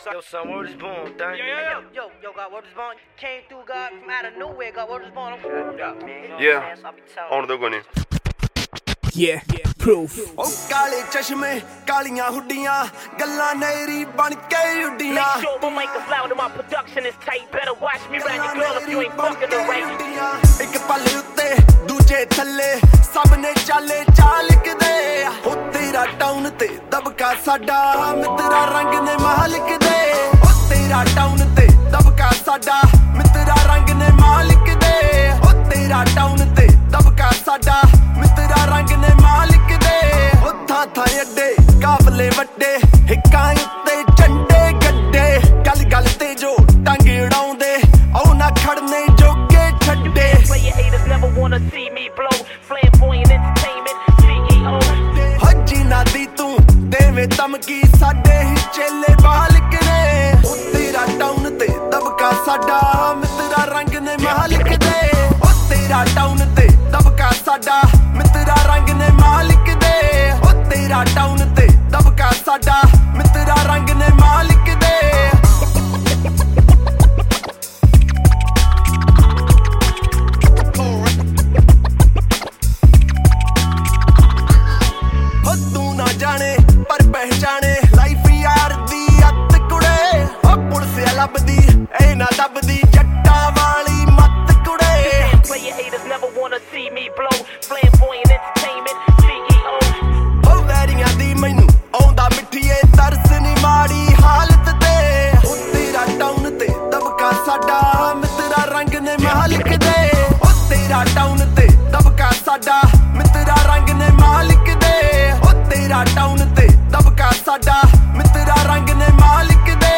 Yo, son, word is born, dang. Yo, God, word is born. Came through, God, from out of nowhere, God, word is born. ਆਉਣ ਦੋ ਕੋਈ ਨਹੀਂ proof ਉਹ ਕਾਲੇ ਚਸ਼ਮੇ ਕਾਲੀਆਂ ਹੁੱਡੀਆਂ ਗੱਲਾਂ ਨੇਰੀ ਬਣ ਕੇ ਉੱਡੀਆਂ ਇੱਕ ਪੱਲ ਉੱਤੇ ਦੂਜੇ ਥੱਲੇ ਸਭ ਨੇ ਚਾਲੇ ਚਾਲਕਦੇ ਉਹ ਤੇਰਾ ਟਾਊਨ ਤੇ ਦਬਕਾ ਸਾਡਾ ਮਿੱਤਰਾ ਰੰਗ ਨੇ ਮਾਲਿਕ ਦੇ ਉਹ ਤੇਰਾ ਟਾਊਨ ਤੇ ਦਬਕਾ ਸਾਡਾ ਮਿੱਤਰਾ ਰੰਗ ਨੇ ਮਾਲਿਕ ਦੇ ਉਹ ਤੇਰਾ ਟਾਊਨ ਤੇ ਦਬਕਾ ਸਾਡਾ ਮਿੱਤਰਾ ਰੰਗ ਨੇ ਮਾਲਿਕ ਦੇ ਉਹ ਥਾਂ ਥਾਂ ਅੱਡੇ ਕਾਫਲੇ ਵੱਡੇ ਹਿੱਕਾਂ ਉੱਤੇ ਝੰਡੇ ਗੱਡੇ ਗੱਲ ਗੱਲ ਤੇ ਜੋ ਟੰਗ ਉਡਾਉਂਦੇ ਉਹ ਨਾ ਖੜਨੇ ਜੋਗੇ ਛੱਡੇ ਹੱਜੀ ਨਾ ਦੀ ਤੂੰ ਦੇਵੇਂ ਧਮਕੀ ਸਾਡੇ ਹੀ ਚੇਲੇ ਬਾਲਕ ਨੇ ਉਹ ਤੇਰਾ ਟਾਊਨ ਤੇ ਦਬਕਾ ਸਾਡਾ ਮਿੱਤਰਾ ਰੰਗ ਨੇ ਮਾਲਿਕ ਦੇ ਉਹ ਤੇਰਾ ਟਾਊਨ ਤੇ ਦਬਕਾ ਸਾਡਾ ਮਿੱਤਰਾ ਰੰਗ ਨੇ ਮਾਲਿਕ ਦੇ ਉਹ ਤੇਰਾ ਟਾਊਨ ਤੇ ਦਬਕਾ ਸਾਡਾ ਮਿੱਤਰਾ ਰੰਗ ਨੇ ਮਾਲਿਕ ਦੇ ਉਹ ਤੂੰ ਨਾ ਜਾਣੇ ਪਰ ਪਹਿਚਾਣੇ ਲਾਈਫ ਯਾਰ ਦੀ ਅੱਤ ਕੁੜੇ ਉਹ ਪੁਲਸਿਆ ਲੱਭਦੀ ਐ ਨਾ ਦੱਬਦੀ ਜੱਟਾਂ ਵਾਲੀ ਮੱਤ ਕੁੜੇ ਉਹ ਵੈਰੀਆਂ ਦੀ ਮੈਨੂੰ ਆਉਂਦਾ ਮਿੱਠੀਏ ਤਰਸ ਨੀ ਮਾੜੀ ਹਾਲਤ ਤੇ ਉਹ ਤੇਰਾ ਟਾਊਨ ਤੇ ਦਬਕਾ ਸਾਡਾ ਮਿੱਤਰਾ ਰੰਗ ਨੇ ਮਾਲਿਕ ਦੇ ਉਹ ਤੇਰਾ ਟਾਊਨ ਤੇ ਦਬਕਾ ਸਾਡਾ ਮਿੱਤਰਾ ਰੰਗ ਨੇ ਮਾਲਿਕ ਦੇ ਉਹ ਤੇਰਾ ਟਾਊਨ ਤੇ ਦਬਕਾ ਸਾਡਾ ਮਿੱਤਰਾ ਰੰਗ ਨੇ ਮਾਲਿਕ ਦੇ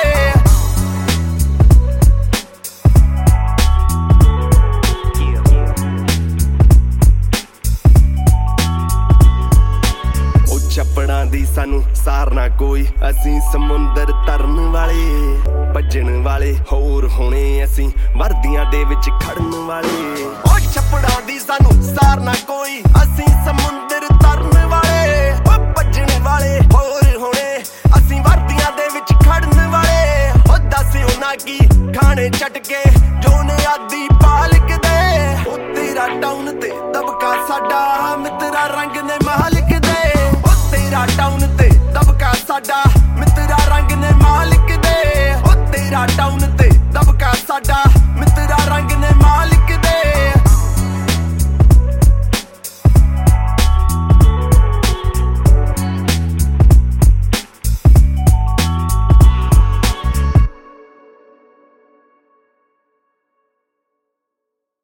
ਚੱਪੜਾਂ ਦੀ ਸਾਨੂੰ ਸਾਰਨਾ ਕੋਈ ਅਸੀਂ ਸਮੁੰਦਰ ਤਰਨ ਵਾਲੇ ਭੱਜਣ ਵਾਲੇ ਹੋਰ ਹੋਣੇ ਅਸੀਂ ਵਰਦੀਆਂ ਦੇ ਵਿੱਚ ਖੜਨ ਵਾਲੇ ਉਹ ਚੱਪੜਾਂ ਦੀ ਸਾਨੂੰ ਸਾਰਨਾ ਕੋਈ ਅਸੀਂ ਸਮੁੰਦਰ ਤਰਨ ਵਾਲੇ ਉਹ ਭੱਜਣ ਵਾਲੇ ਹੋਰ ਹੋਣੇ ਅਸੀਂ ਵਰਦੀਆਂ ਦੇ ਵਿੱਚ ਖੜਨ ਵਾਲੇ ਉਹ ਦੱਸ ਉਹਨਾਂ ਕੀ ਖਾਣੇ ਛੱਡ ਕੇ ਜੋ ਨੇ ਆਦੀ ਪਾਲਕ ਦੇ ਉਹ ਤੇਰਾ ਟਾਊਨ ਤੇ ਦਬਕਾ ਸਾਡਾ ਮਿੱਤਰਾ ਰੰਗ ਨੇ ਮਾਲਿਕ ਦੇ ਤੇਰਾ ਟਾਊਨ ਤੇ ਦਬਕਾ ਸਾਡਾ